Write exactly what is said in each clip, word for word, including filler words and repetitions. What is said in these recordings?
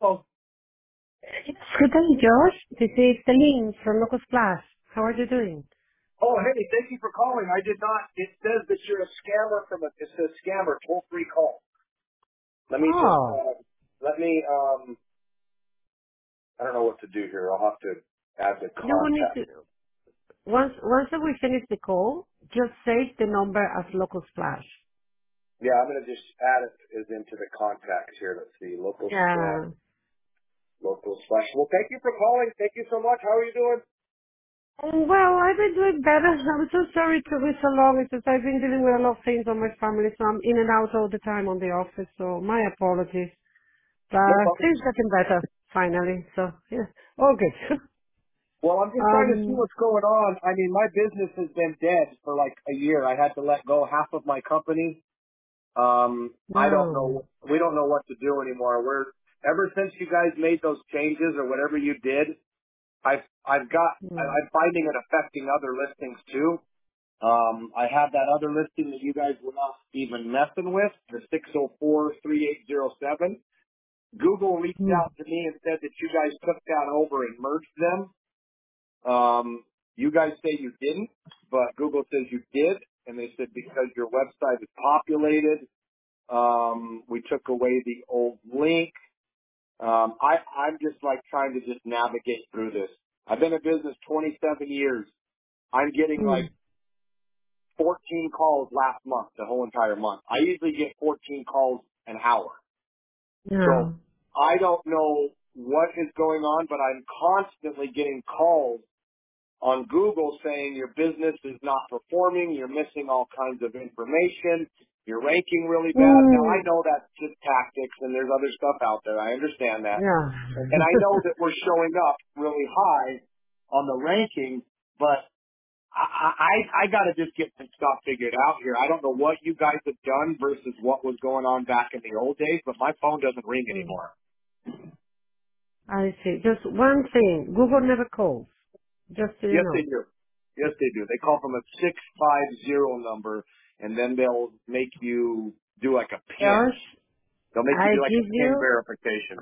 Oh, Good day, Josh. This is Celine from Local Splash. How are you doing? oh, hey, thank you for calling. I did not. It says that you're a scammer from a. It says scammer toll free call. Let me just. Oh, Uh, let me. Um. I don't know what to do here. I'll have to add the you will need contact. to, once, once we finish the call, just save the number as Local Splash. Yeah, I'm gonna just add it as into the contacts here. Let's see. Local splash. Yeah. Local splash. Well, thank you for calling. Thank you so much. How are you doing? Well, I've been doing better. I'm so sorry to be so long. It's just I've been dealing with a lot of things on my family, so I'm in and out all the time on the office, so my apologies. No But problem. things getting better, finally, so yeah, all good. Well, I'm just trying to see um, what's going on. I mean, my business has been dead for like a year. I had to let go half of my company. Um, I don't no. know. We don't know what to do anymore. We're ever since you guys made those changes or whatever you did. I've I've got. I- Mm, I'm finding it affecting other listings too. Um, I have that other listing that you guys were not even messing with, the six oh four three eight oh seven. Google reached mm, out to me and said that you guys took that over and merged them. Um, you guys say you didn't, but Google says you did, and they said because your website is populated. Um, we took away the old link. Um, I, I'm just like trying to just navigate through this. I've been in business twenty-seven years. I'm getting like mm, fourteen calls last month, the whole entire month. I usually get fourteen calls an hour. So no. I don't know what is going on, but I'm constantly getting calls on Google saying your business is not performing, you're missing all kinds of information, you're ranking really bad. Now I Mm, know that's just tactics and there's other stuff out there. I understand that. yeah. And I know that we're showing up really high on the ranking, but I, I, I gotta just get some stuff figured out here. I don't know what you guys have done versus what was going on back in the old days, but my phone doesn't ring Mm, anymore. I see. Just one thing. Google never calls. Just so you Yes, they know. do. Yes, they do. They call from a six five zero number, and then they'll make you do like a pin. Josh, They'll make you I do like a give pin you, verification.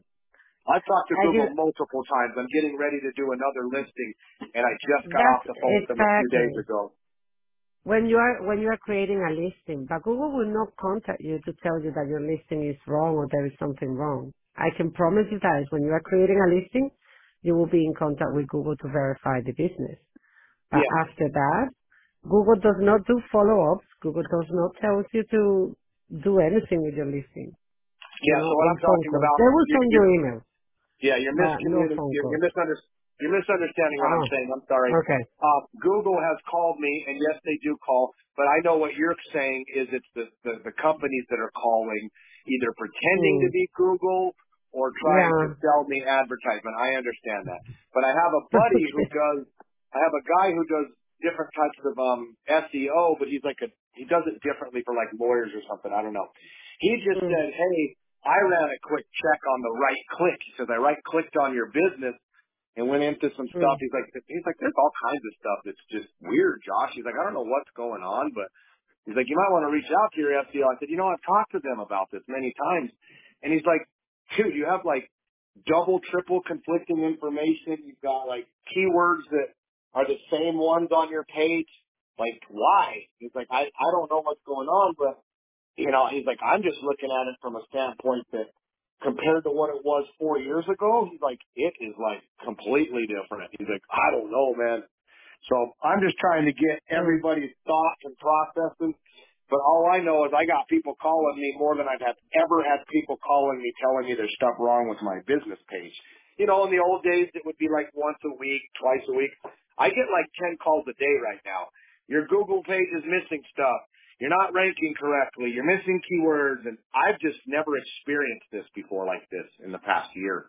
I've talked to I give, Google multiple times. I'm getting ready to do another listing, and I just got off that's the phone with them a few days exactly. ago. When you are, when you are creating a listing, but Google will not contact you to tell you that your listing is wrong or there is something wrong. I can promise you that when you are creating a listing, you will be in contact with Google to verify the business. But Yeah, after that, Google does not do follow-ups. Google does not tell you to do anything with your listing, you yeah. know, So what on I'm phone talking calls. about, They will you, send you you emails, Yeah, you're but no miscommunicating. phone You're, calls. you're, misunder- you're misunderstanding what I'm Oh, saying. I'm sorry. okay. Uh, Google has called me, and yes, they do call. But I know what you're saying is it's the, the, the companies that are calling, either pretending to Hmm. be Google or trying to Yeah. sell me advertisement. I understand that. But I have a buddy who Okay. does. I have a guy who does different types of um, S E O, but he's like a he does it differently for like lawyers or something. I don't know. He just Hmm. said, "Hey, I ran a quick check on the right click." He says, I right clicked on your business and went into some Hmm. stuff. He's like, he's like, there's all kinds of stuff that's just weird, Josh. He's like, I don't know what's going on, but he's like, you might want to reach out to your S E O. I said, you know, I've talked to them about this many times. And he's like, dude, you have like double, triple conflicting information. You've got like keywords that are the same ones on your page. Like, why? He's like, I, I don't know what's going on, but you know, he's like, I'm just looking at it from a standpoint that compared to what it was four years ago, he's like, it is like completely different. He's like, I don't know, man. So I'm just trying to get Hmm. everybody's thoughts and processes. But all I know is I got people calling me more than I've had, ever had people calling me telling me there's stuff wrong with my business page. You know, in the old days, it would be like once a week, twice a week. I get like ten calls a day right now. Your Google page is missing stuff. You're not ranking correctly. You're missing keywords. And I've just never experienced this before like this in the past year.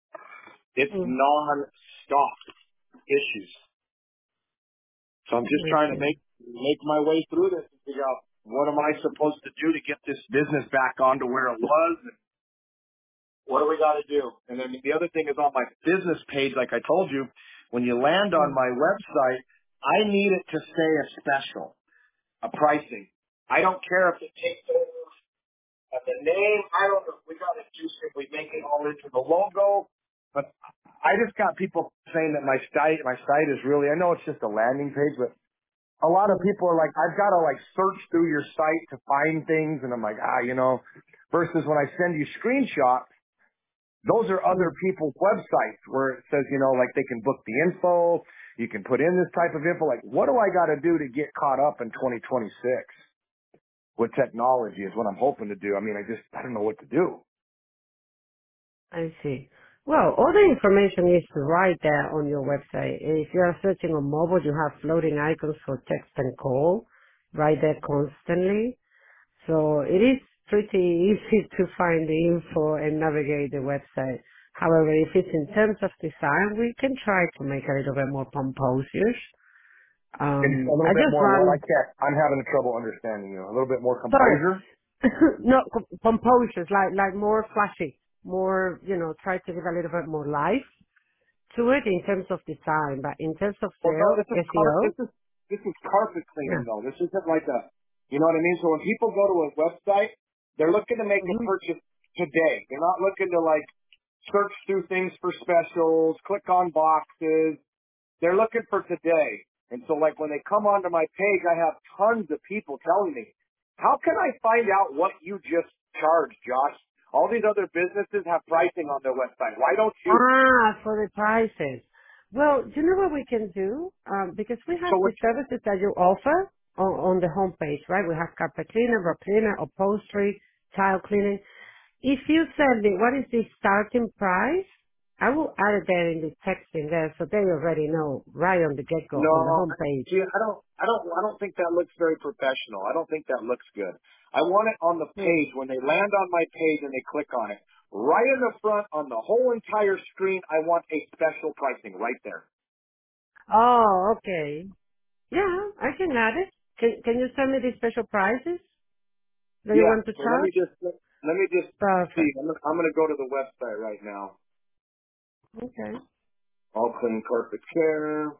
It's Hmm. non-stop issues. So I'm just I trying to see. make make my way through this and figure out what am I supposed to do to get this business back onto where it was. And what do we got to do? And then the other thing is on my business page, like I told you, when you land on Hmm. my website, I need it to say a special, a pricing. I don't care if it takes over. And the name, I don't know. We got to just simply make it all into the logo. But I just got people saying that my site, my site is really, I know it's just a landing page, but a lot of people are like, I've got to like search through your site to find things. And I'm like, ah, you know, versus when I send you screenshots, those are other Mm. people's websites where it says, you know, like they can book the info. You can put in this type of info. Like, what do I got to do to get caught up in twenty twenty-six with technology is what I'm hoping to do. I mean, I just, I don't know what to do. I see. Well, all the information is right there on your website. If you are searching on mobile, you have floating icons for text and call right there constantly. So it is pretty easy to find the info and navigate the website. However, if it's in terms of design, we can try to make a little bit more composures. Can you, a Um, I little bit just more what? I run, can't, I'm having trouble understanding you. A little bit more sorry, composure? not com- composures, like, like more flashy, more, you know, try to give a little bit more life to it in terms of design, but in terms of Well, no, sales, this is car, S E O, this is, this is carpet cleaning yeah. though. This isn't like a, you know what I mean? So when people go to a website, they're looking to make a hmm purchase today. They're not looking to like search through things for specials, click on boxes. They're looking for today. And so like when they come onto my page, I have tons of people telling me, how can I find out what you just charged, Josh? All these other businesses have pricing on their website. Why don't you? Ah, for the prices. Well, do you know what we can do? Um, because we have So what the services that you offer on, on the homepage, right? We have carpet cleaner, rug cleaner, upholstery, tile cleaning. If you send me what is the starting price, I will add it there in the text in there so they already know right on the get-go on the No, homepage. see, I don't, I don't, I don't think that looks very professional. I don't think that looks good. I want it on the Hmm. page when they land on my page and they click on it, right in the front on the whole entire screen. I want a special pricing right there. Oh, okay. Yeah, I can add it. Can, can you send me the special prices that you Yeah. want to So let me charge? just, let me just see. Perfect. I'm gonna, I'm gonna go to the website right now. Okay. All clean carpet care.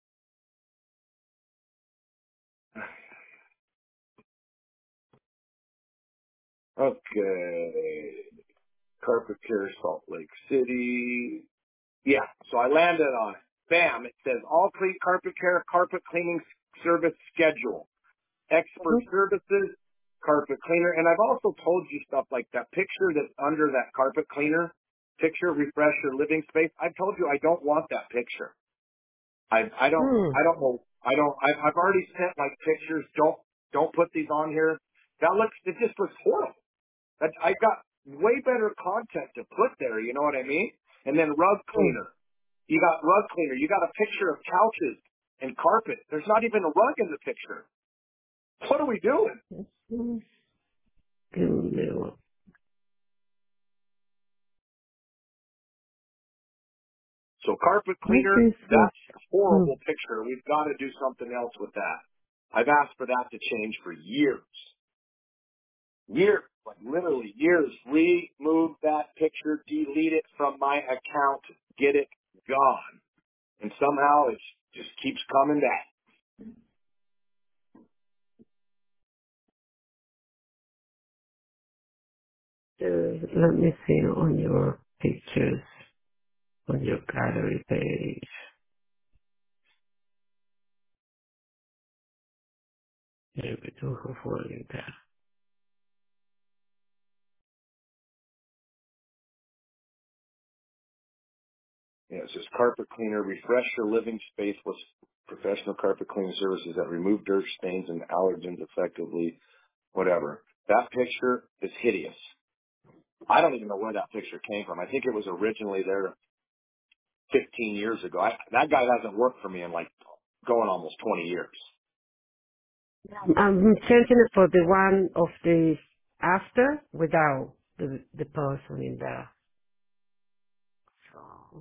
Okay. Carpet care, Salt Lake City. Yeah, so I landed on it. Bam, it says all clean carpet care, carpet cleaning service schedule, expert Mhm. services, carpet cleaner. And I've also told you stuff like that picture that's under that carpet cleaner picture, refresh your living space. I've told you I don't want that picture. I, I don't, Hmm. I don't know. I don't, I've, I've already sent like pictures. Don't, don't put these on here. That looks, it just looks horrible. That, I got way better content to put there. You know what I mean? And then rug Hmm. cleaner. You got rug cleaner. You got a picture of couches and carpet. There's not even a rug in the picture. What are we doing? Hmm. Give me one. So carpet What cleaner, is this? that's a Hmm. horrible picture. We've got to do something else with that. I've asked for that to change for years. Years. Like literally years. Remove that picture, delete it from my account, get it gone. And somehow it just keeps coming back. Uh, let me see on your pictures, on your gallery page. There we do have one in there. Yeah, it says carpet cleaner, refresh your living space with professional carpet cleaning services that remove dirt stains and allergens effectively, whatever. That picture is hideous. I don't even know where that picture came from. I think it was originally there fifteen years ago. I, that guy hasn't worked for me in like going almost twenty years. I'm changing it for the one of the after without the the person in there. So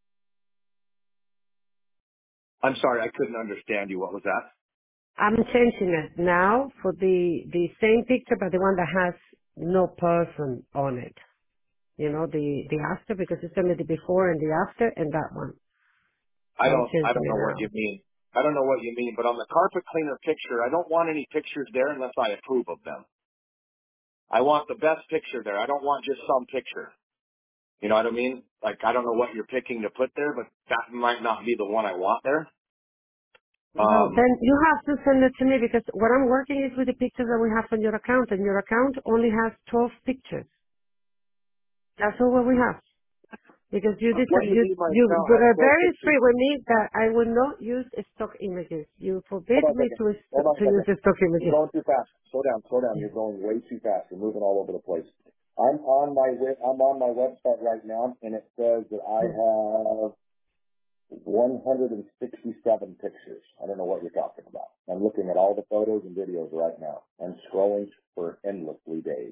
I'm sorry, I couldn't understand you. What was that? I'm changing it now for the the same picture, but the one that has no person on it. You know, the the after because it's only the before and the after and that one. I So I'm don't, I changing don't it know what now. you mean. I don't know what you mean, but on the carpet cleaner picture, I don't want any pictures there unless I approve of them. I want the best picture there. I don't want just some picture. You know what I mean? Like, I don't know what you're picking to put there, but that might not be the one I want there. Well, Um, then you have to send it to me because what I'm working is with the pictures that we have on your account, and your account only has twelve pictures. That's all what we have. Because you did, what do you you, mean my you account has were twelve very pictures? strict with me that I will not use stock images. You Hold forbid on a me second. to, Hold on a to use second. stock You're images. going too fast. Slow down, slow down. You're going way too fast. You're moving all over the place. I'm on my wi- I'm on my website right now, and it says that I have one hundred sixty-seven pictures. I don't know what you're talking about. I'm looking at all the photos and videos right now. I'm scrolling for endlessly days.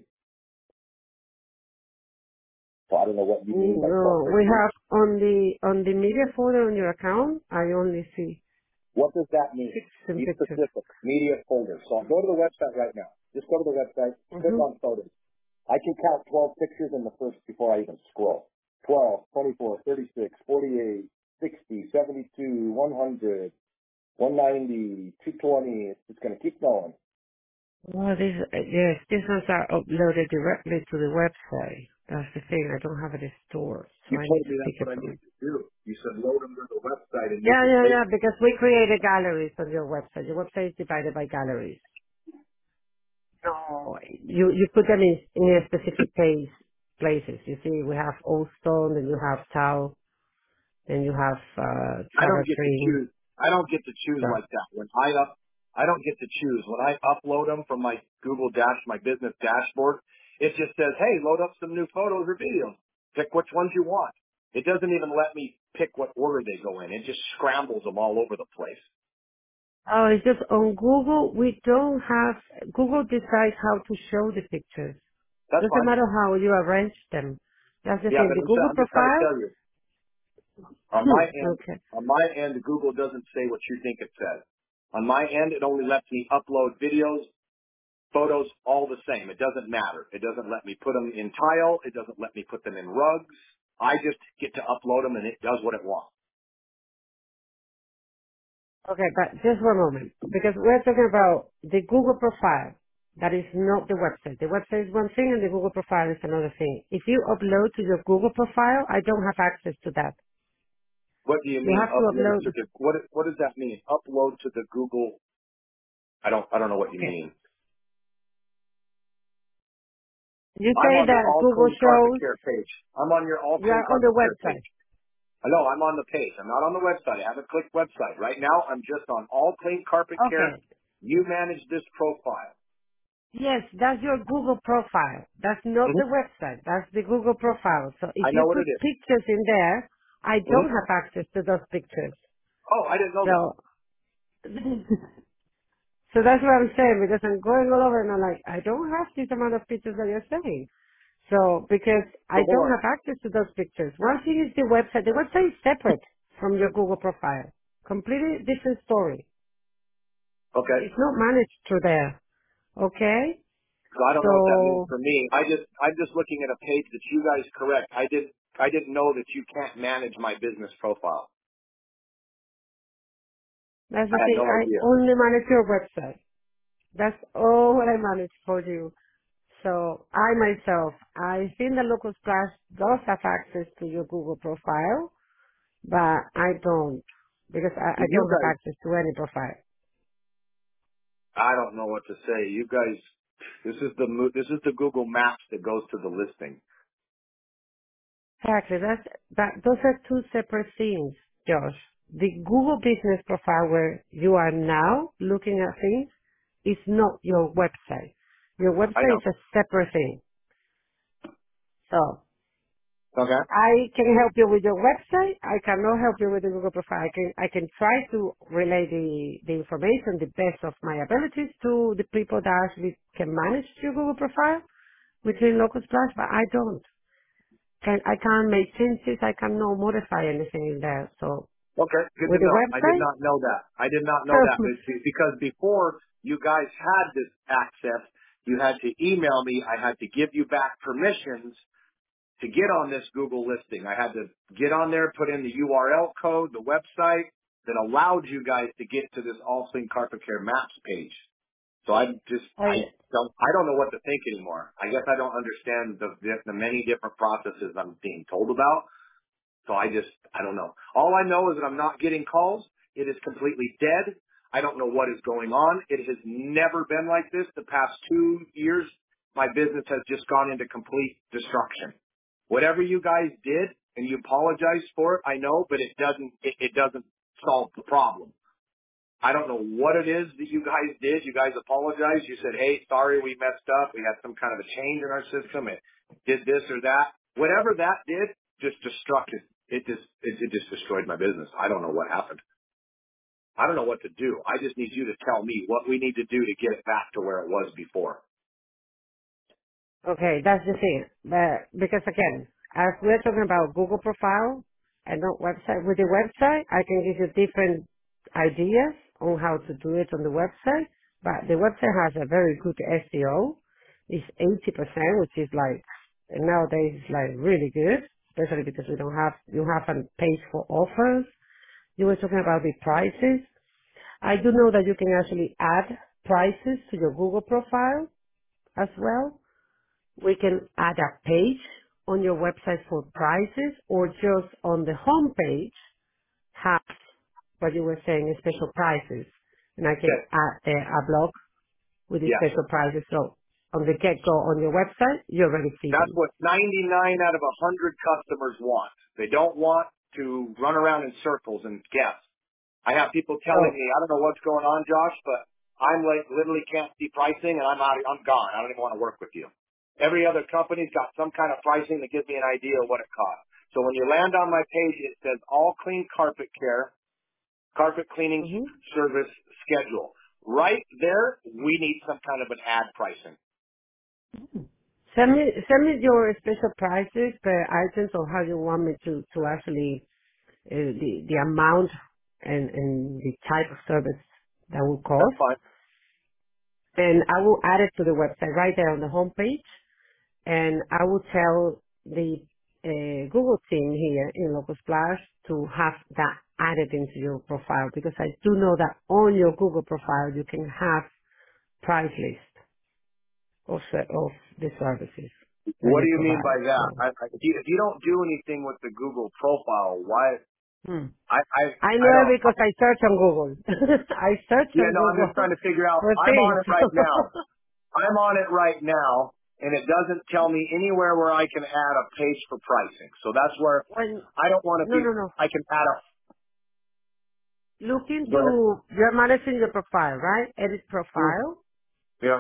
So I don't know what you mean by twelve No, we pictures. have on the, on the media folder on your account, I only see What does that mean? sixteen Be pictures. specific. Media folder. So I'll go to the website right now. Just go to the website, click Mm-hmm. on photos. I can count twelve pictures in the first before I even scroll. twelve, twenty-four, thirty-six, forty-eight, sixty, seventy-two, one hundred, one ninety, two twenty. It's just going to keep going. Well, these, uh, yes, these ones are uploaded directly to the website. That's the thing. I don't have it stored, so You I need told to me pick that's it what I from. needed to do. You said load them to the website and you Yeah, can yeah, take yeah, because we created galleries on your website. Your website is divided by galleries. So you, you put them in, in a specific place, places. You see, we have Old Stone, then you have Tau, then you have, uh, I don't get to Travertine. choose. I don't get to choose So, like that. When I up, I don't get to choose. When I upload them from my Google Dash, my business dashboard, it just says, "Hey, load up some new photos or videos. Pick which ones you want." It doesn't even let me pick what order they go in. It just scrambles them all over the place. oh, it's just on Google, we don't have, Google decides how to show the pictures. That's Doesn't fine. matter how you arrange them. That's the Yeah, thing. but The I'm, Google I'm just trying to profile, tell you. On my end, okay. on my end, Google doesn't say what you think it says. On my end, it only lets me upload videos, photos, all the same. It doesn't matter. It doesn't let me put them in tile. It doesn't let me put them in rugs. I just get to upload them and it does what it wants. Okay, but just one moment, because we're talking about the Google profile. That is not the website. The website is one thing and the Google profile is another thing. If you upload to your Google profile, I don't have access to that. What do you You mean have to upload to upload. the, what, what does that mean? Upload to the Google, I don't, I don't know what you Okay. mean. You I'm say on the that All Google Clean Carpet shows Care page. I'm on your All you Clean are on the Carpet Care page. website. I know, I'm on the page. I'm not on the website. I haven't clicked website. Right now, I'm just on All Clean Carpet Care. Okay. You manage this profile. Yes, that's your Google profile. That's not hmm the website. That's the Google profile. So if I you know what put it is. pictures in there, I Mm-hmm. don't have access to those pictures. Oh, I didn't know that. So, so that's what I'm saying because I'm going all over and I'm like, I don't have this amount of pictures that you're saying. So, because So I hold don't on. have access to those pictures. One thing is the website. The website is separate from your Google profile. Completely different story. Okay. It's not managed through there. Okay? So I don't know what that means So, for me. I just, I'm just looking at a page that you guys correct. I didn't, I didn't know that you can't manage my business profile. that's I the had thing. no I idea. only manage your website. That's all I manage for you. So I myself, I think the local splash does have access to your Google profile, but I don't because I, I You don't have guys, access to any profile. I don't know what to say. You guys, this is the, mo- this is the Google Maps that goes to the listing. Exactly. That's that. Those are two separate things, Josh. The Google business profile where you are now looking at things is not your website. Your I website know. is a separate thing. So Okay. I can help you with your website. I cannot help you with the Google profile. I can I can try to relay the, the information the best of my abilities to the people that actually can manage your Google profile within Local Splash, but I don't. Can I can't make changes. I cannot modify anything in there. So Okay. Good with to the know. I did website, not know that. I did not know that be- be- because before you guys had this access, you had to email me. I had to give you back permissions to get on this Google listing. I had to get on there, put in the U R L code, the website that allowed you guys to get to this All Clean Carpet Care Maps page. So I just, I I don't, I don't know what to think anymore. I guess I don't understand the, the, the many different processes I'm being told about. So I just, I don't know. All I know is that I'm not getting calls. It is completely dead. I don't know what is going on. It has never been like this. The past two years, my business has just gone into complete destruction. Whatever you guys did, and you apologize for it, I know, but it doesn't, it, it doesn't solve the problem. I don't know what it is that you guys did. You guys apologized. You said, hey, sorry, we messed up. We had some kind of a change in our system. It did this or that. Whatever that did just destructed. It just, it, it just destroyed my business. I don't know what happened. I don't know what to do. I just need you to tell me what we need to do to get it back to where it was before. Okay, that's the thing. But because again, as we're talking about Google profile and not website, with the website, I can give you different ideas on how to do it on the website. But the website has a very good S E O. It's eighty percent, which is like, nowadays it's like really good, especially because we don't have, you have a page for offers. You were talking about the prices. I do know that you can actually add prices to your Google profile as well. We can add a page on your website for prices, or just on the home page have what you were saying, special prices. And I can Okay. add a, a blog with the Yes. special prices. So on the get-go on your website, you already see That's them. what ninety-nine out of one hundred customers want. They don't want to run around in circles and guess. I have people telling So, me, I don't know what's going on, Josh, but I'm like literally can't see pricing and I'm out, I'm gone. I don't even want to work with you. Every other company's got some kind of pricing that gives me an idea of what it costs. So when you land on my page, it says all clean carpet care, carpet cleaning hmm service schedule. Right there, we need some kind of an ad pricing. send me, send me your special prices per items, or how you want me to, to actually, uh, the, the amount and, and the type of service that will That's cost. fine. And I will add it to the website right there on the homepage. And I will tell the uh, Google team here in Local Splash to have that added into your profile, because I do know that on your Google profile you can have price list of, ser- of the services that What you do you mean provide. by that? So, I, I, if, you, if you don't do anything with the Google profile, why? hmm. I, I, I I know don't. it because I search on Google. I search Yeah, on no, I'm just Google trying to figure out. for I'm on things. it right now. I'm on it right now, and it doesn't tell me anywhere where I can add a page for pricing. So that's where when, I don't want to no, be. no, no. I can add a. Look Go ahead. into, you're managing your profile, right? Edit Hmm. profile. Yeah.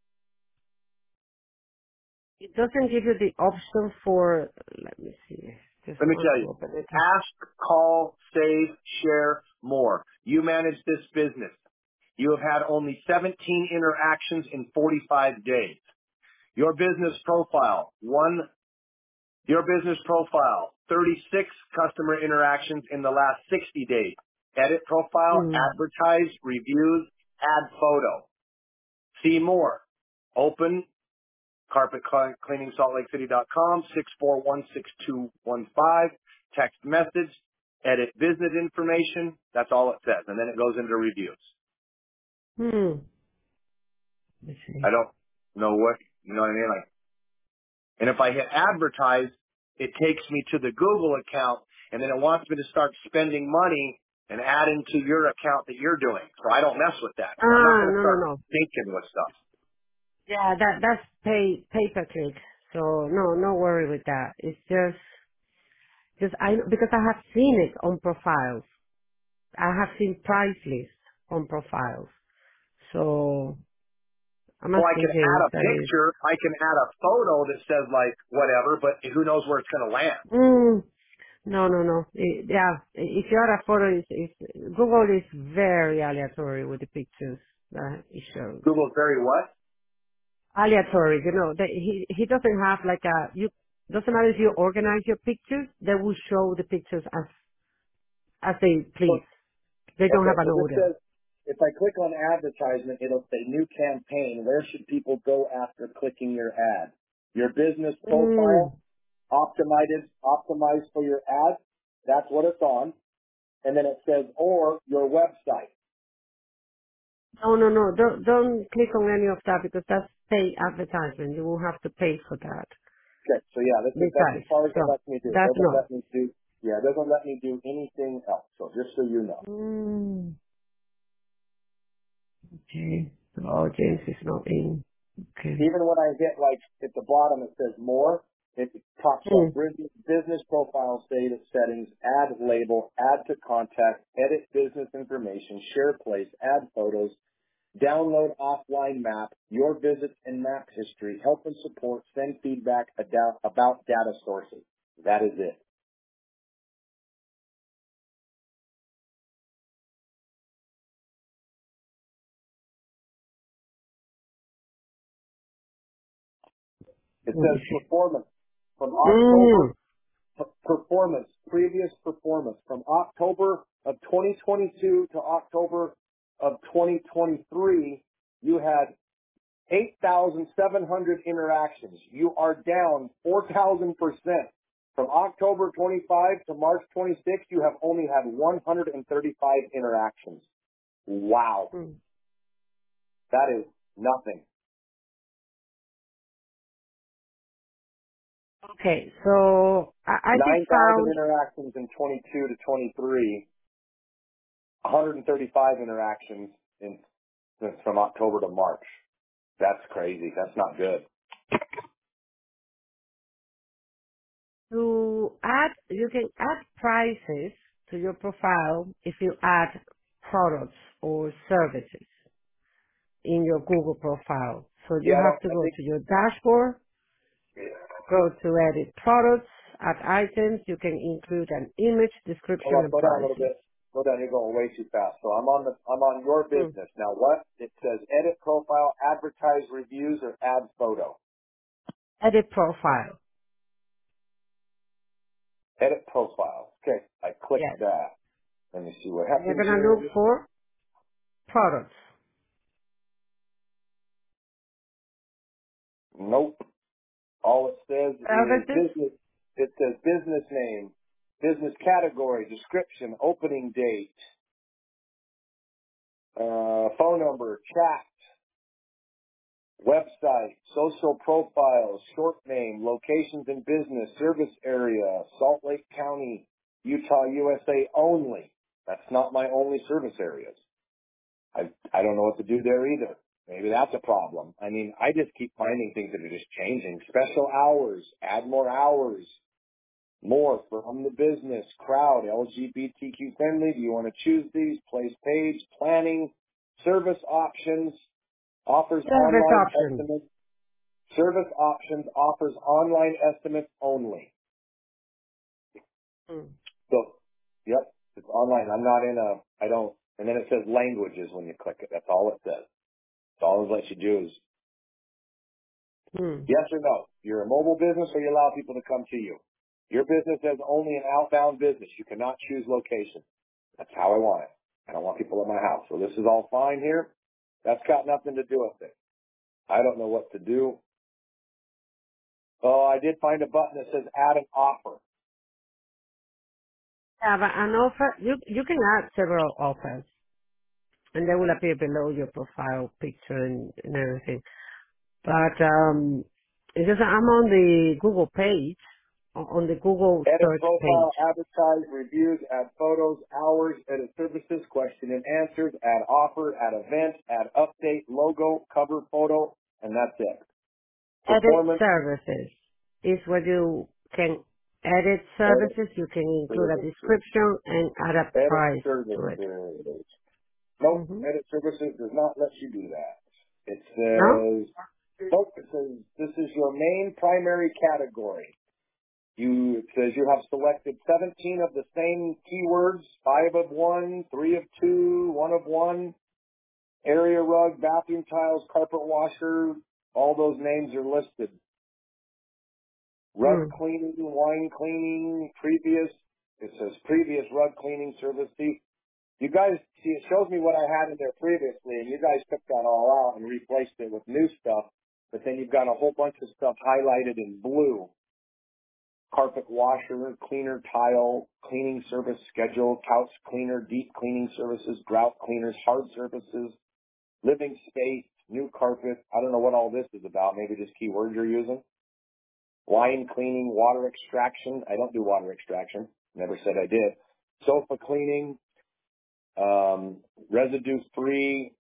It doesn't give you the option for, let me see, just Let me want tell to you. open it. Ask, call, save, share, more. You manage this business. You have had only seventeen interactions in forty-five days. Your business profile, one, your business profile, thirty-six customer interactions in the last sixty days. Edit profile, Mm. advertise, reviews, add photo. See more. Open carpet cleaning salt lake city dot com, six four one six two one five, text message, edit business information. That's all it says. And then it goes into reviews. Hmm. Let's I see. don't know what, you know what I mean? Like, and if I hit advertise, it takes me to the Google account, and then it wants me to start spending money and adding to your account that you're doing. So I don't mess with that. So I'm not Ah, going to no, no, start no. thinking with stuff. Yeah, that, that's pay, pay per click. So no, no worry with that. It's just, just I, because I have seen it on profiles. I have seen price lists on profiles. So I'm Well, I asking can add him a that is, picture. I can add a photo that says like whatever, but who knows where it's going to land. mm, no, no, no. It, yeah, if you add a photo, it's, it's, Google is very aleatory with the pictures that it shows. Google's very what? Aleatory, you know, they, he he doesn't have like a you doesn't matter if you organize your pictures, they will show the pictures as as they please. So, They don't okay, have an so this order. says, if I click on advertisement, it'll say new campaign. Where should people go after clicking your ad? Your business Mm. profile, optimized, optimized for your ad. That's what it's on. And then it says, or your website. No, no, no. Don't don't click on any of that because that's paid advertisement. You will have to pay for that. Okay, so yeah, that's, that's as Besides, far as it so lets me do. It that's doesn't not. let me do, yeah, it doesn't let me do anything else. So just so you know. Mm, okay. Oh, James is not in. Okay. Even when I hit like at the bottom, it says more. It pops up Mm. business business profile status settings, add label, add to contact, edit business information, share place, add photos, download offline map, your visits and map history, help and support, send feedback about, about data sources. That is it. It Let me says see. performance from October Mm. p- performance, previous performance from October of twenty twenty-two to October of twenty twenty-three, you had eight thousand seven hundred interactions. You are down four thousand percent. From October twenty-five to March twenty-six, you have only had one hundred thirty-five interactions. Wow. Mm. That is nothing. Okay, so I, I just nine thousand found. interactions in twenty-two to twenty-three, one hundred thirty-five interactions in, from October to March. That's crazy. That's not good. To add, you can add prices to your profile if you add products or services in your Google profile. So you Yeah, I have don't, to I go think, to your dashboard, go to edit products, add items. You can include an image, hold description, on, and slow down a little prices. bit. Slow down, you're going way too fast. So I'm on the, I'm on your Hmm. business. Now what? It says edit profile, advertise reviews, or add photo. Edit profile. Edit profile. Okay, I clicked Yes. that. Let me see what And you're happens going to here. look for products. Nope. All it says is Services. business. It says business name, business category, description, opening date, uh, phone number, chat, website, social profiles, short name, locations in business, service area, Salt Lake County, Utah, U S A only. That's not my only service areas. I, I don't know what to do there either. Maybe that's a problem. I mean, I just keep finding things that are just changing. Special hours, add more hours, more from the business, crowd, L G B T Q friendly. Do you want to choose these? Place page, planning, service options, offers Service online option. estimates, service options, offers online estimates only. Hmm. So, yep, it's online. I'm not in a, I don't, and then it says languages when you click it. That's all it says. It's all it lets you do is Hmm. yes or no. You're a mobile business or you allow people to come to you. Your business is only an outbound business. You cannot choose location. That's how I want it. I don't want people in my house. So this is all fine here. That's got nothing to do with it. I don't know what to do. Oh, I did find a button that says add an offer. Have an offer. You you can add several offers, and they will appear below your profile picture and, and everything. But um, it's just I'm on the Google page, o- on the Google Edit search profile, page. advertise, reviews, add photos, hours, edit services, question and answers, add offer, add event, add update, logo, cover photo, and that's it. Edit Performance, services is where you can edit edit services. You can include a services. description and add a Edit price to it. services. Nope, Hmm. edit services does not let you do that. It No? says, nope, it says this is your main primary category. You, it says you have selected seventeen of the same keywords, five of one, three of two, one of one, area rug, bathroom tiles, carpet washer, all those names are listed. Rug Mm. cleaning, wine cleaning, previous, it says previous rug cleaning service. See, you guys, see, it shows me what I had in there previously, and you guys took that all out and replaced it with new stuff, but then you've got a whole bunch of stuff highlighted in blue. Carpet washer, cleaner tile, cleaning service schedule, couch cleaner, deep cleaning services, grout cleaners, hard surfaces. living space, new carpet. I don't know what all this is about. Maybe just keywords you're using. Wine cleaning, water extraction. I don't do water extraction. Never said I did. Sofa cleaning, um, residue free.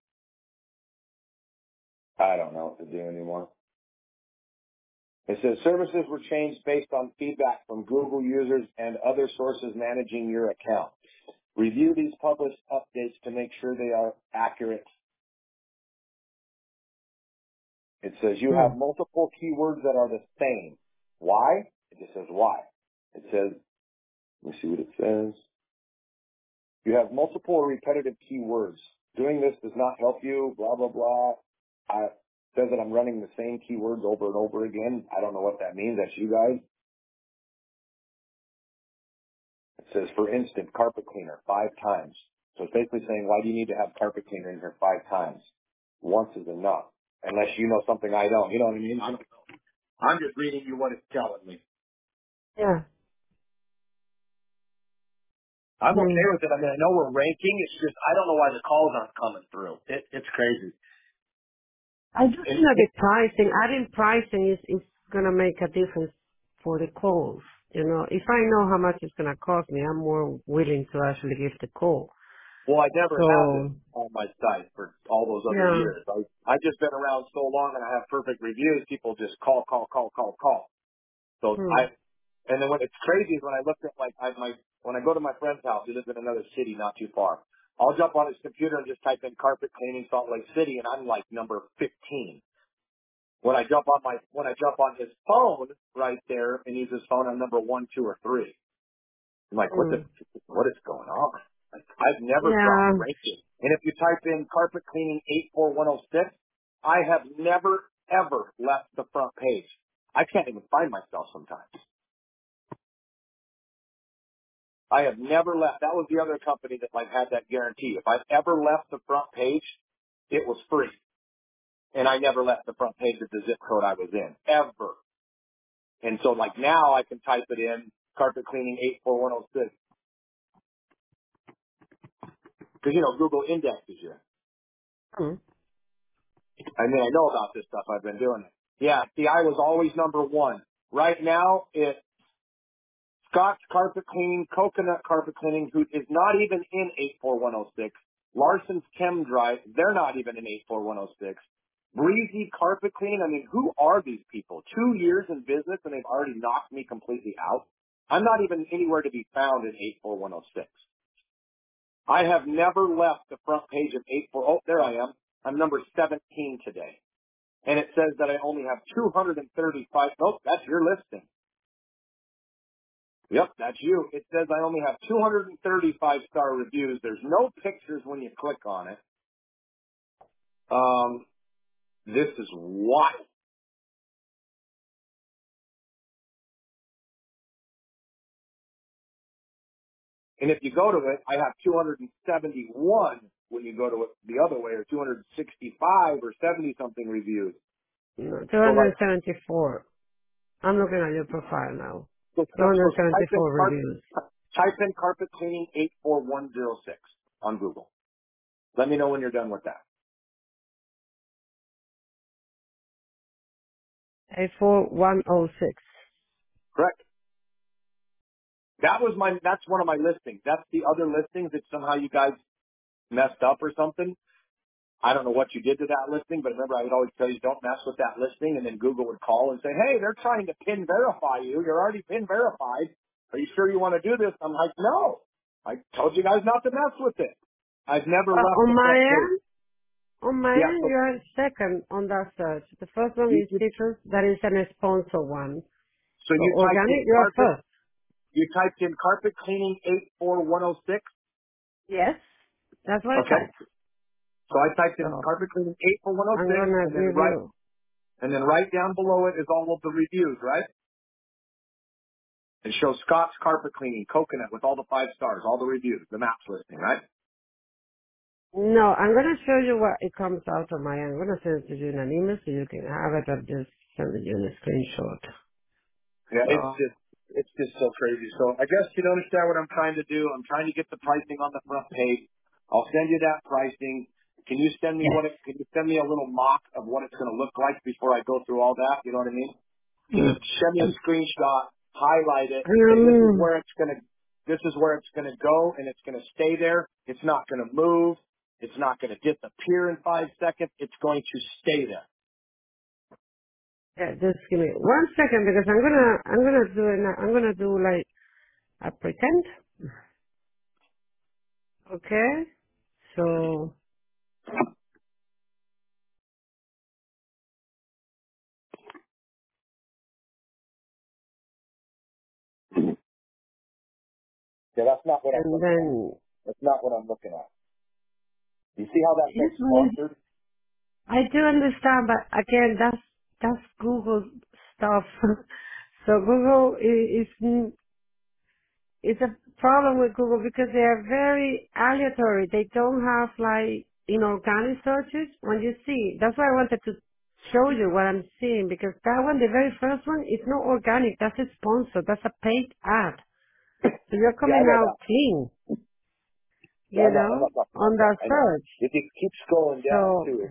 I don't know what to do anymore. It says services were changed based on feedback from Google users and other sources managing your account. Review these published updates to make sure they are accurate. It says you Hmm. have multiple keywords that are the same. Why? It just says why. It says, let me see what it says. You have multiple or repetitive keywords. Doing this does not help you, blah, blah, blah. I, it says that I'm running the same keywords over and over again. I don't know what that means. That's you guys. It says, for instance, carpet cleaner five times. So it's basically saying, why do you need to have carpet cleaner in here five times? Once is enough. Unless you know something I don't. You know what I mean? I don't know. I'm just reading you what it's telling me. Yeah. I'm Hmm. okay with it. I mean, I know we're ranking. It's just, I don't know why the calls aren't coming through. It, it's crazy. I just And, think that the pricing, adding pricing is, is going to make a difference for the calls. You know, if I know how much it's going to cost me, I'm more willing to actually give the call. well, I never have it So, on my site for all those other yeah. years. I, I've just been around so long and I have perfect reviews. People just call, call, call, call, call. So Hmm. I, and then when it's crazy is when I looked at like I, my when I go to my friend's house, he lives in another city not too far. I'll jump on his computer and just type in carpet cleaning Salt Lake City, and I'm like number fifteen. When I jump on my when I jump on his phone right there and use his phone, I'm number one, two, or three. I'm like, what Hmm. the what is going on? Like, I've never Yeah. dropped ranking. And if you type in carpet cleaning eight four one zero six, I have never ever left the front page. I can't even find myself sometimes. I have never left. That was the other company that like had that guarantee. If I ever left the front page, it was free. And I never left the front page of the zip code I was in. Ever. And so like now I can type it in, carpet cleaning eight four one zero six. Because, you know, Google indexes you. Hmm. I mean, I know about this stuff. I've been doing it. Yeah, see, I was always number one. Right now, it's Scott's Carpet Cleaning, Coconut Carpet Cleaning, who is not even in eight four one zero six. Larson's Chem Drive, they're not even in eight four one zero six. Breezy Carpet Cleaning, I mean, who are these people? Two years in business and they've already knocked me completely out. I'm not even anywhere to be found in eight four one zero six. I have never left the front page of eight four. Oh, there I am. I'm number seventeen today. And it says that I only have two hundred thirty-five. Nope, that's your listing. Yep, that's you. It says I only have two hundred thirty-five star reviews. There's no pictures when you click on it. Um, this is wild. And if you go to it, I have two hundred seventy-one when you go to it the other way, or two hundred sixty-five or seventy something reviews. No, So like, two seventy-four. I'm looking at your profile now. so, so, so type in two seventy-four carpet, reviews. type in carpet cleaning eight four one zero six on Google. Let me know when you're done with that. eight four one zero six. Correct. That was my, that's one of my listings. That's the other listings that somehow you guys messed up or something. I don't know what you did to that listing, but remember I would always tell you don't mess with that listing, and then Google would call and say, hey, they're trying to pin verify you. You're already pin verified. Are you sure you want to do this? I'm like, no. I told you guys not to mess with it. I've never Uh, left on the my front page. end, on my Yeah, end, so you are second on that search. The first one you, is you teachers. That is an sponsor one. so So you typed in organic, you are carpet, first. you typed in carpet cleaning eight four one zero six. Yes, that's what I Okay. typed. So I typed in So carpet cleaning eight four one zero I'm six, gonna and then give right, you. and then right down below it is all of the reviews, right? It shows Scott's Carpet Cleaning, Coconut, with all the five stars, all the reviews, the maps listing, right? No, I'm gonna show you what it comes out on my end. I'm gonna send it to you in an email so you can have it. I'll just send it you in a screenshot. Yeah, it's So just, it's just so crazy. So I guess you don't understand what I'm trying to do. I'm trying to get the pricing on the front page. I'll send you that pricing. Can you send me Yes. what it, can you send me a little mock of what it's going to look like before I go through all that? You know what I mean? Mm. Send me a screenshot, highlight it, say this is Um, where it's going to, this is where it's going to go, and it's going to stay there. It's not going to move. It's not going to disappear in five seconds. It's going to stay there. yeah, just give me one second because I'm gonna, I'm gonna do it. I'm gonna do like a pretend. Okay. So, Yeah, that's not what I'm and looking at. then That's not what I'm looking at. You see how that says it's really, sponsored? I do understand, but again, that's that's Google stuff. So Google i- is it's a problem with Google because they are very aleatory. They don't have like in organic searches when you see. That's why I wanted to show you what I'm seeing because that one, the very first one, is not organic. That's a sponsor. That's a paid ad. So you're Yeah, I coming know out that. clean, Yeah, you I'm not, I'm know, not talking on about that that. I know. search. If you keep scrolling down So, to it.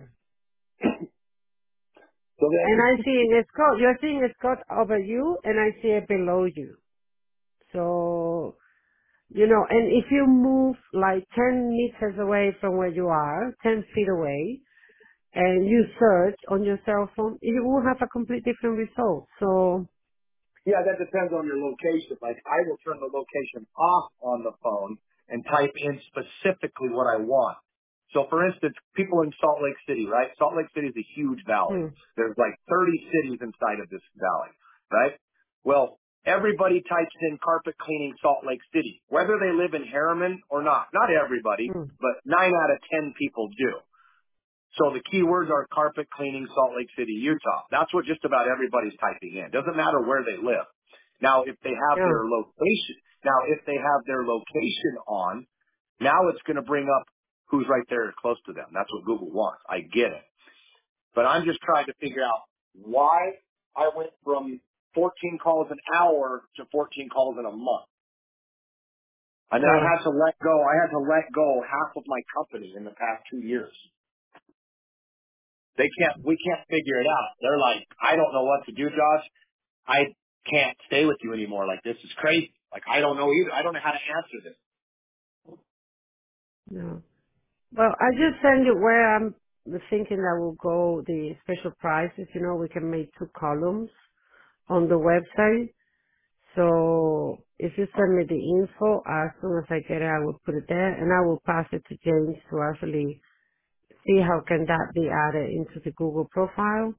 So and then, I see a Scott. You're seeing a Scott over you, and I see it below you. So you know, and if you move like ten meters away from where you are, ten feet away, and you search on your cell phone, you will have a complete different result. So, yeah, that depends on your location. Like, I will turn the location off on the phone and type in specifically what I want. So, for instance, people in Salt Lake City, right? Salt Lake City is a huge valley. hmm, There's like thirty cities inside of this valley, right? Well, everybody types in carpet cleaning Salt Lake City, whether they live in Harriman or not. Not everybody, hmm, but nine out of ten people do. So the keywords are carpet cleaning Salt Lake City, Utah. That's what just about everybody's typing in. Doesn't matter where they live. Now, if they have yeah, their location, now if they have their location on, now it's going to bring up who's right there close to them. That's what Google wants. I get it. But I'm just trying to figure out why I went from fourteen calls an hour to fourteen calls in a month. And then I yeah, had to let go. I had to let go half of my company in the past two years. They can't, we can't figure it out. They're like, I don't know what to do, Josh. I can't stay with you anymore. Like, this is crazy. Like, I don't know either. I don't know how to answer this. yeah. Well, I just send you where I'm thinking that will go the special prices. You know, we can make two columns on the website. So if you send me the info, as soon as I get it, I will put it there, and I will pass it to James to actually see how can that be added into the Google profile.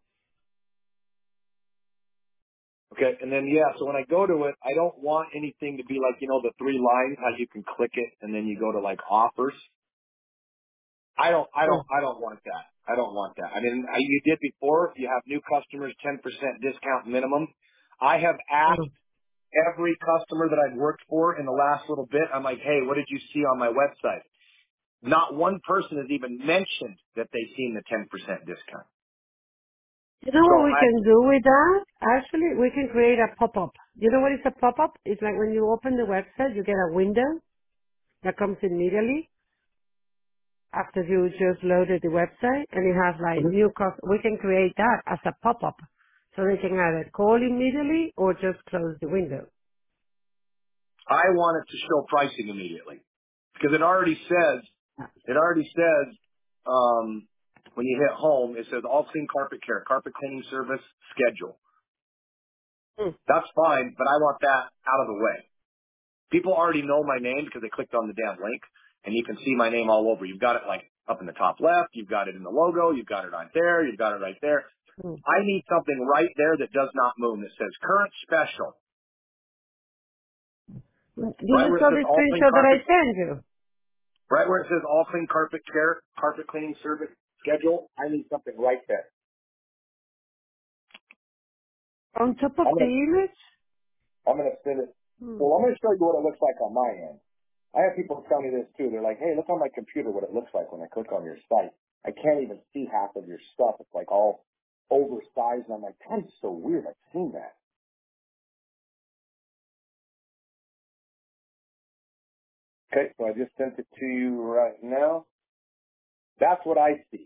Okay. And then, yeah, so when I go to it, I don't want anything to be like, you know, the three lines, how you can click it and then you go to like offers. I don't, I don't, Mm, I don't want that. I don't want that. I mean, I, you did before. You have new customers, ten percent discount minimum. I have asked mm. every customer that I've worked for in the last little bit. I'm like, hey, what did you see on my website? Not one person has even mentioned that they've seen the ten percent discount. You know So what we I, can do with that? Actually, we can create a pop-up. You know what is a pop-up? It's like when you open the website, you get a window that comes immediately after you just loaded the website, and it has like new cost. We can create that as a pop-up, so they can either call immediately or just close the window. I want it to show pricing immediately because it already says, it already says, um, when you hit home, it says all clean carpet care, carpet cleaning service schedule. Mm, That's fine, but I want that out of the way. People already know my name because they clicked on the damn link and you can see my name all over. You've got it like up in the top left. You've got it in the logo. You've got it right there. You've got it right there. mm. I need something right there that does not move that says current special. Did Right you where it saw says the all clean screenshot that I carpet, sent you? right where it says all clean carpet care, carpet cleaning service schedule. I need something right there. On top of I'm the gonna, image? I'm gonna send it. Hmm. Well, I'm gonna show you what it looks like on my end. I have people tell me this too. They're like, hey, look on my computer what it looks like when I click on your site. I can't even see half of your stuff. It's like all oversized. And I'm like, that's so weird. I've seen that. Okay, so I just sent it to you right now. That's what I see.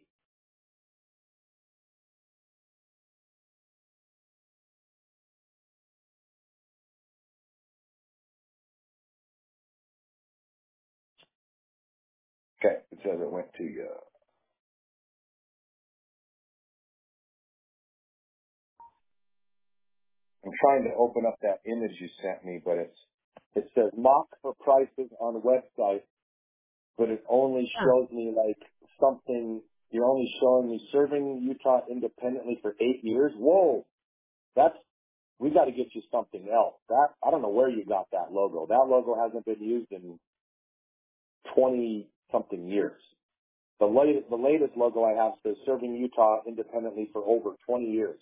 Okay, it says it went to you. I'm trying to open up that image you sent me, but it's it says mock for prices on website, but it only Yeah. shows me like something. You're only showing me serving Utah independently for eight years. Whoa, that's we got to get you something else. That I don't know where you got that logo. That logo hasn't been used in twenty something years. The latest the latest logo I have says serving Utah independently for over twenty years.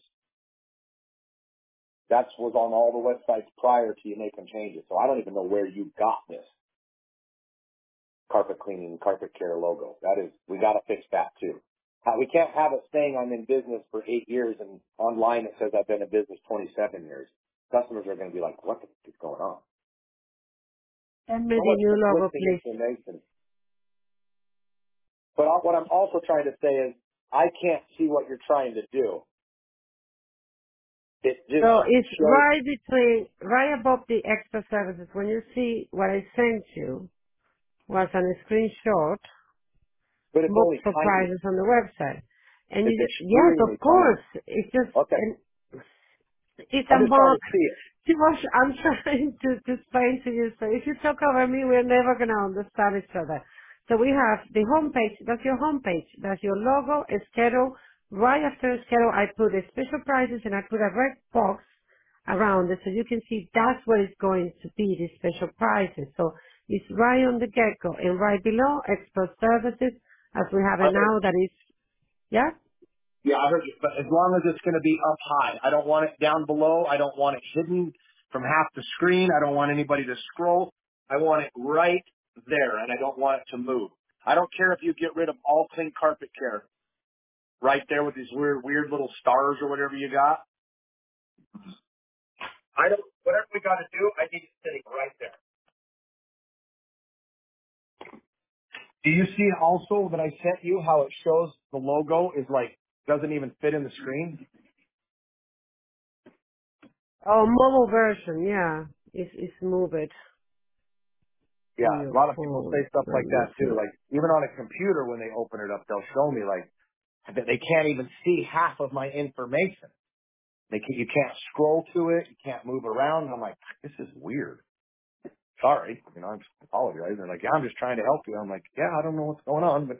That was on all the websites prior to you making changes. So I don't even know where you got this carpet cleaning, carpet care logo. That is, we got to fix that too. Uh, we can't have it saying I'm in business for eight years and online it says I've been in business twenty-seven years. Customers are going to be like, what the fuck is going on? Send me So the much new logo, conflicting please. information. But I- what I'm also trying to say is I can't see what you're trying to do. It just So it's shows, right between, right above the extra services. When you see what I sent you was on a screenshot, but it's book only for tiny. prices on the website. And you It's just, yes, extremely of tiny. course, it's just, Okay. and it's I'm a just trying mock. to see it. See what I'm trying to, to explain to you. So if you talk over me, we're never going to understand each other. So we have the homepage. That's your homepage. That's your logo, a schedule. Right after the schedule, I put the special prices and I put a red box around it so you can see that's what it's going to be, the special prices. So it's right on the get-go. And right below, expert services, as we have I it heard now, that is, yeah? Yeah, I heard you. But as long as it's going to be up high, I don't want it down below. I don't want it hidden from half the screen. I don't want anybody to scroll. I want it right there, and I don't want it to move. I don't care if you get rid of all clean carpet care right there with these weird, weird little stars or whatever you got. I don't. Whatever we got to do, I need it sitting right there. Do you see also that I sent you how it shows the logo is like doesn't even fit in the screen? Oh, mobile version, yeah. It's, it's move it on Yeah, a your lot of people say phone. stuff Let like me that too. see. Like even on a computer, when they open it up, they'll show me like that they can't even see half of my information. They can, you can't scroll to it, you can't move around. I'm like, this is weird. Sorry, you know, I just apologize. They're like, yeah, I'm just trying to help you. I'm like, yeah, I don't know what's going on, but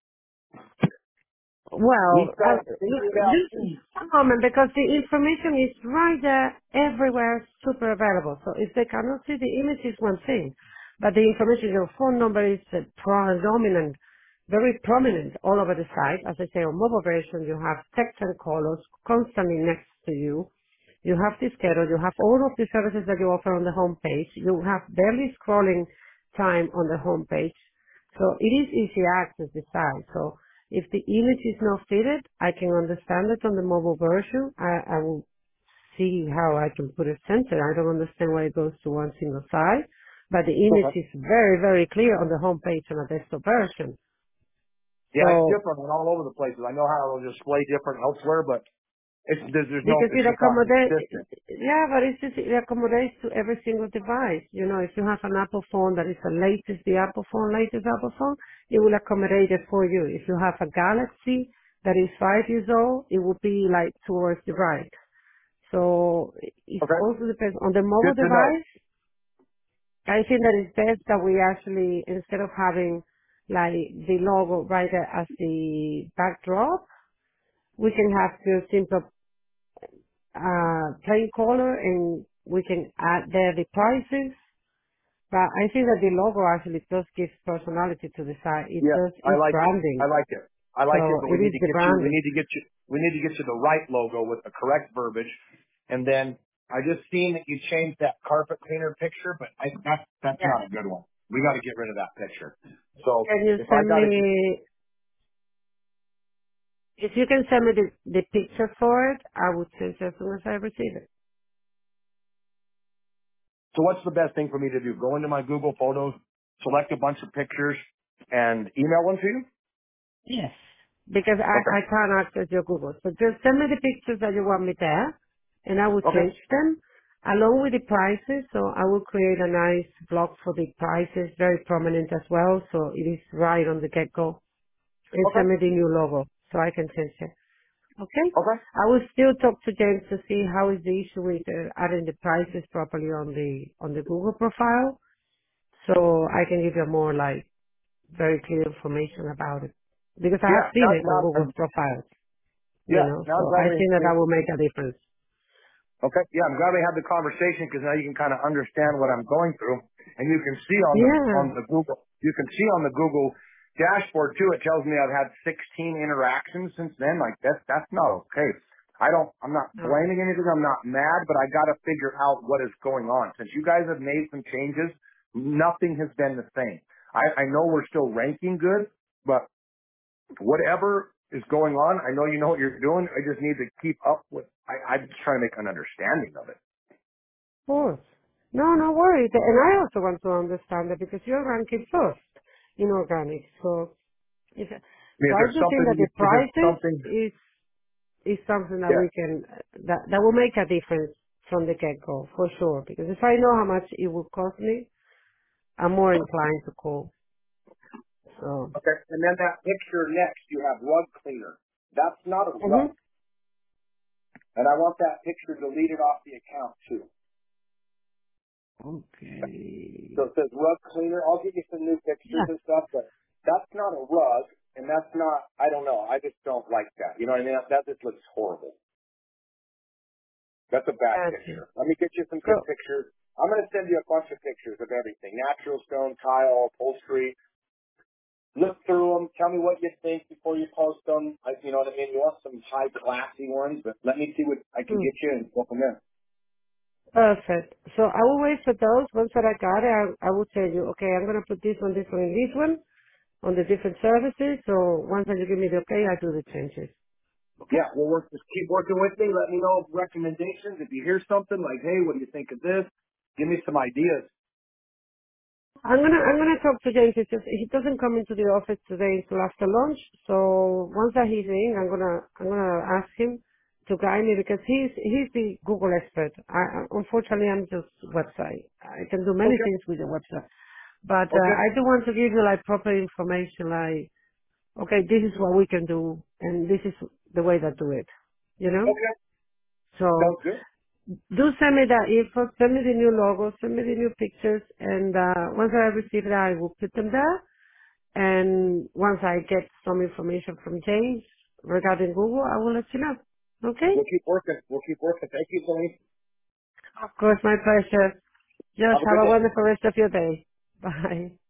Well, he's uh, trying to figure it out just too. a moment, because the information is right there, everywhere, super available. So if they cannot see the image is one thing, but the information, your phone number is uh, predominant, very prominent all over the site. As I say, on mobile version, you have text and colors constantly next to you. You have the schedule. You have all of the services that you offer on the homepage. You have barely scrolling time on the homepage. So it is easy access the site. So if the image is not fitted, I can understand it on the mobile version. I, I will see how I can put it centered. I don't understand why it goes to one single side, but the image Okay. is very, very clear on the homepage on a desktop version. Yeah, it's So different and all over the places. I know how it'll display different elsewhere, but it's there's, there's no, because it's it just not accommodates, consistent. yeah, but it's just, it accommodates to every single device. You know, if you have an Apple phone that is the latest, the Apple phone, latest Apple phone, it will accommodate it for you. If you have a Galaxy that is five years old, it will be like towards the right. So it Okay. also depends on the mobile Good to know. device. I think that it's best that we actually, instead of having like the logo right there as the backdrop, we can have the simple uh, plain color and we can add there the prices. But I think that the logo actually does give personality to the site. It Yeah, does, I it's like it. I branding. like it. I So like it, but we it need is to the get you, we branding. need to get you, we need to get you the right logo with the correct verbiage. And then I just seen that you changed that carpet cleaner picture, but I, that's, that's Yeah. not a good one. We got to get rid of that picture. So Can you if I send got to, me, if you can send me the, the picture for it, I would send it as soon as I receive it. so what's the best thing for me to do? Go into my Google Photos, select a bunch of pictures and email them to you? Yes. Because I, Okay. I can't access your Google. So just send me the pictures that you want me there, and I will Okay. change them along with the prices. So I will create a nice blog for the prices, very prominent as well. So it is right on the get-go. And Okay. send me the new logo so I can change it. Okay? Okay. I will still talk to James to see how is the issue with uh, adding the prices properly on the on the Google profile, so I can give you more like very clear information about it. Because I Yeah. have seen Now, it on now, Google's um, profile, you yeah. know, Now so I'm glad I think that we, that will make a difference. Okay. Yeah, I'm glad we had the conversation because now you can kind of understand what I'm going through, and you can see on the on Yeah. the Google you can see on the Google dashboard too. It tells me I've had sixteen interactions since then. Like that's that's not okay. I don't. I'm not No. blaming anything. I'm not mad, but I got to figure out what is going on. Since you guys have made some changes, nothing has been the same. I, I know we're still ranking good, but whatever is going on, I know you know what you're doing. I just need to keep up with. I, I'm just trying to make an understanding of it. Of course. No, no worries. And I also want to understand that because you're ranking first in organic. So if, I mean, so is I there do think something? that the Is there prices something? is is something that Yeah. we can that that will make a difference from the get go for sure. Because if I know how much it will cost me, I'm more inclined to call. So. Okay. And then that picture next, you have rug cleaner. That's not a Mhm. rug, and I want that picture deleted off the account too. So Okay. it says rug cleaner. I'll give you some new pictures Yeah. and stuff, but that's not a rug, and that's not. I don't know. I just don't like that. You know what I mean? That just looks horrible. That's a bad Gotcha. picture. Let me get you some So good pictures. I'm going to send you a bunch of pictures of everything. Natural stone, tile, upholstery. Look through them. Tell me what you think before you post them. I, you know what I mean? You want some high classy ones, but let me see what I can hmm, get you and go from there. perfect. So I will wait for those. Once that I got it, I, I will tell you. Okay, I'm gonna put this one, this one, and this one on the different services. So once that you give me the okay, I do the changes. Okay. Yeah, we'll work. Just keep working with me. Let me know recommendations. If you hear something like, hey, what do you think of this? Give me some ideas. I'm gonna I'm gonna talk to James. It's just, he doesn't come into the office today until after lunch. So once that he's in, I'm gonna I'm gonna ask him to guide me because he's he's the Google expert. I I- unfortunately I'm just website. I can do many Okay. things with the website, but uh, Okay. I do want to give you like proper information. Like, okay, this is what we can do, and this is the way that do it. You know. Okay. So Sounds good. do send me that info, send me the new logo, send me the new pictures, and uh, once I receive that, I will put them there. And once I get some information from James regarding Google, I will let you know. Okay? We'll keep working. We'll keep working. Thank you, Tony. Of course, my pleasure. Just Have a have good a day. wonderful rest of your day. Bye.